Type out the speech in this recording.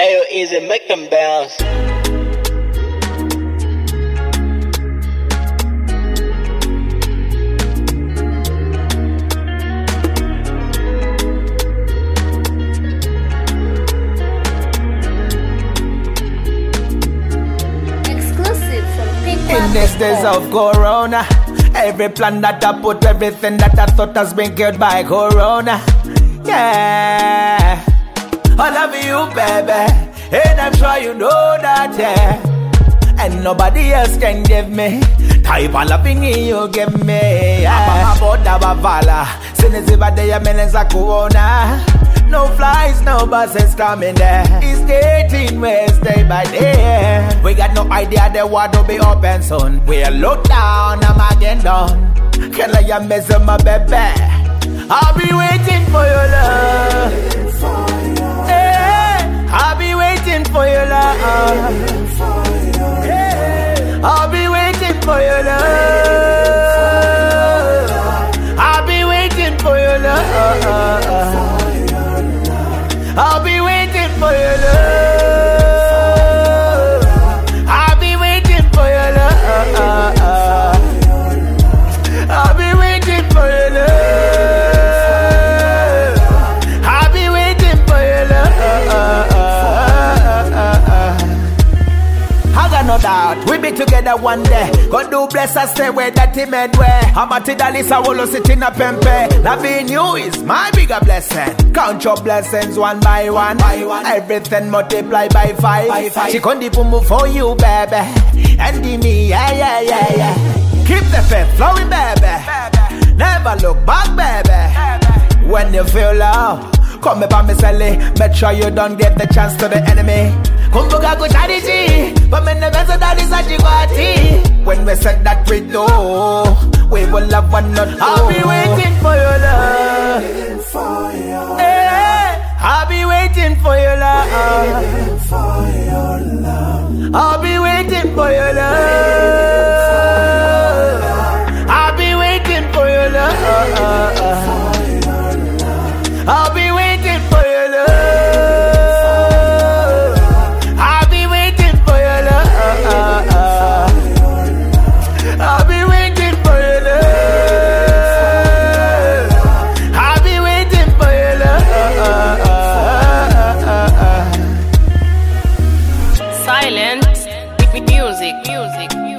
Ayo, easy, make them bounce. Exclusive from Pink In these days of Corona, every plan that I put, everything that I thought has been killed by Corona. Yeah, I love you, baby, and I'm sure you know that, yeah. And nobody else can give me type of loving you give me. Yeah. Aboda bavala, sinisiba de ya meneza kuona. No flies, no buses coming there. It's getting worse day by day. We got no idea the world will be open soon. We're locked down, I'm again done. Can I miss my baby? I'll be waiting for your love. Hey, I'll be waiting for your love. Hey, I'll be waiting for your love. I'll be waiting for your love. I'll be waiting for your love. I'll be waiting for your love. I'll be waiting for your love. I'll be waiting for your love. I got no doubt we be together one day. God do bless us, stay where that he made way. I'm at Dalisa, will sit in a pempe. Loving you is my bigger blessing. Count your blessings one by one. Everything multiply by five. She can't move for you, baby. And me, yeah. Keep the faith flowing, baby. Never look back, baby. When you feel love, come by me, Sally. Make sure you don't give the chance to the enemy. Kumbuka kushadiji, but me never said that is a jigwati. When we said that we do, we will love one another. I'll be waiting for your love. Hey, I'll be waiting for your love. I'll be waiting for your love. I'll be waiting for your love. I'll be waiting for your love. I'll be waiting for your love. I'll be waiting for your love. I'll be waiting for your love. Silent music.